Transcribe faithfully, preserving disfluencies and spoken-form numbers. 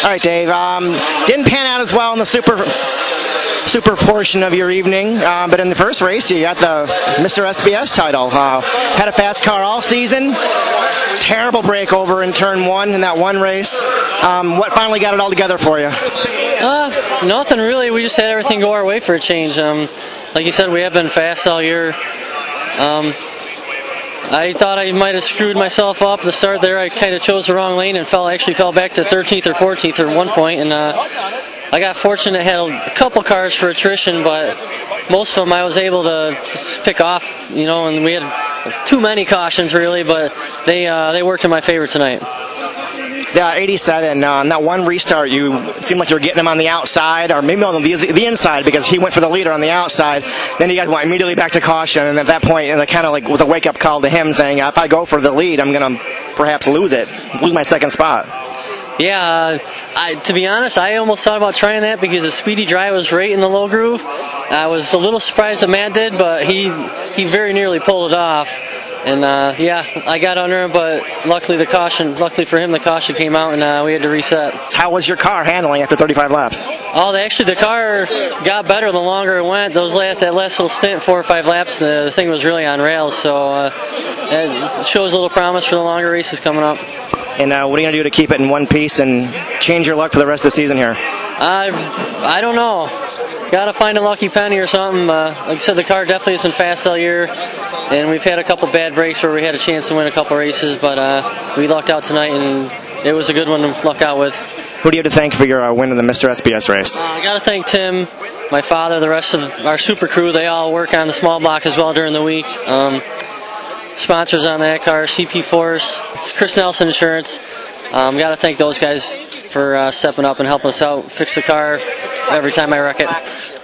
All right, Dave. Um, didn't pan out as well in the super super portion of your evening, uh, but in the first race, you got the Mister S B S title. Uh, had a fast car all season. Terrible breakover in turn one in that one race. Um, what finally got it all together for you? Uh, nothing really. We just had everything go our way for a change. Um, like you said, we have been fast all year. Um, I thought I might have screwed myself up at the start there. I kind of chose the wrong lane and fell actually fell back to thirteenth or fourteenth at one point, and uh, I got fortunate. Had a couple cars for attrition, but most of them I was able to pick off. You know, and we had too many cautions really, but they uh, they worked in my favor tonight. Yeah, eighty-seven. Uh, on that one restart, you it seemed like you were getting him on the outside, or maybe on the, the inside, because he went for the leader on the outside. Then you got well, immediately back to caution, and at that point, and kind of like with a wake-up call to him, saying, "If I go for the lead, I'm going to perhaps lose it, lose my second spot." Yeah, uh, I, to be honest, I almost thought about trying that because the speedy dry was right in the low groove. I was a little surprised that Matt did, but he he very nearly pulled it off. And uh, yeah, I got under him, but luckily the caution, luckily for him, the caution came out, and uh, we had to reset. How was your car handling after thirty-five laps? Oh, they actually, the car got better the longer it went. Those last, that last little stint, four or five laps, the, the thing was really on rails. So uh, it shows a little promise for the longer races coming up. And uh, what are you gonna do to keep it in one piece and change your luck for the rest of the season here? I I don't know. Got to find a lucky penny or something. Uh, like I said, the car definitely has been fast all year, and we've had a couple bad breaks where we had a chance to win a couple races, but uh, we lucked out tonight, and it was a good one to luck out with. Who do you have to thank for your uh, win in the Mister S B S race? Uh, I got to thank Tim, my father, the rest of our super crew. They all work on the small block as well during the week. Um, sponsors on that car, C P Force, Chris Nelson Insurance. Um, got to thank those guys for uh, stepping up and helping us out, fix the car every time I wreck it.